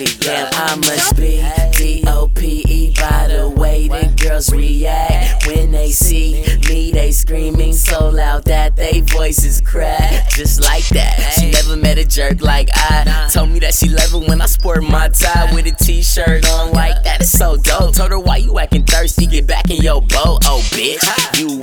me. Damn, I must be DOPE by the way the girls react. When they see me, they screaming so loud that they voices crack. Just like that. She never met a jerk like I. Told me that she love it when I sport my tie with a t-shirt on like that. It's so dope. Told her, why you acting thirsty? Get back in your boat, oh bitch. You